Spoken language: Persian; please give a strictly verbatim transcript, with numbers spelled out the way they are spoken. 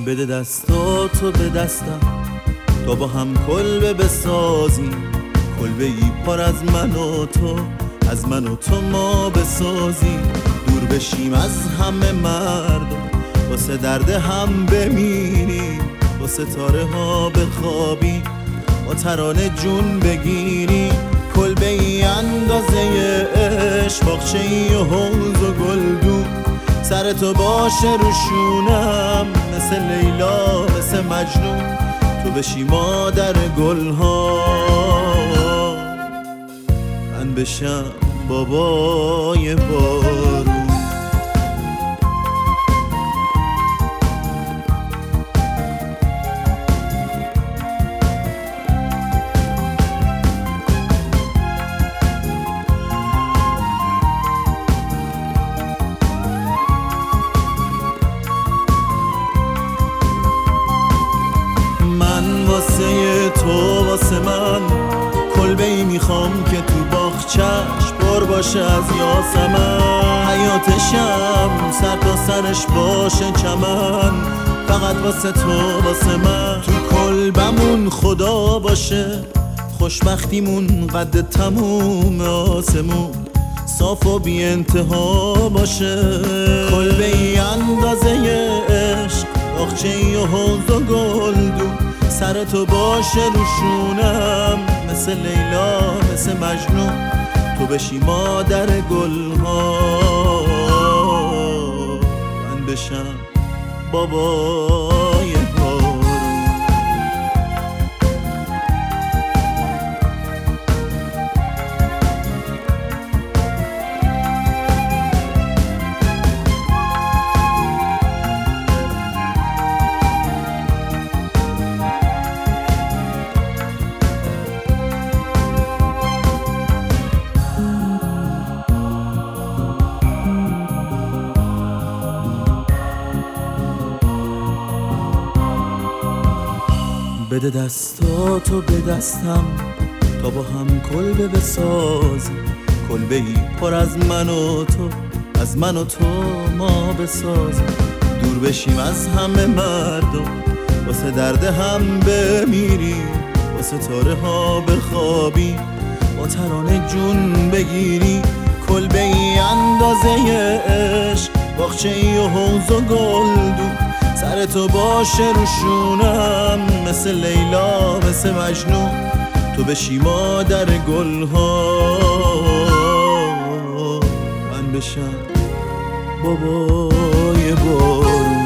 بده دستاتو به دستم تا با هم کلبه بسازیم، کلبه ای پر از من و تو، از من و تو ما بسازیم. دور بشیم از همه مردم، واسه درد هم بمیریم، با ستاره ها بخوابیم، با ترانه جون بگیریم. کلبه ای اندازه عشق، باغچه ای و حوض و گلدون، سر تو باشه روشونم، مثل لیلا مثل مجنون، تو بشی مادر گلها، من بشم بابای بارون. واسه تو واسه من کلبه ای میخوام که تو باغچه‌اش پر باشه از یاسمن، حیاتشم سر تا سرش باشه چمن، فقط واسه تو واسه من. تو کلبمون خدا باشه، خوشبختیمون قد تموم آسمون، صاف و بی انتها باشه. کلبه ای اندازه عشق، باغچه ای و حوض و گلدون، سر تو باشه روشونم، مثل لیلا مثل مجنون، تو بشی مادر گلها، من بشم بابای بارون. بده دستاتو به دستم تا با هم کلبه بسازیم، کلبه ای پر از من و تو، از من و تو ما بسازیم. دور بشیم از همه مردم، واسه درد هم بمیریم، واسه ستاره ها بخوابیم، با ترانه جون بگیریم. کلبه ای اندازه عشق، باغچه ای و حوض و گلدون، سر تو باشه روشونم، مثل لیلا مثل مجنون، تو بشی مادر گلها، من بشم بابای بارون.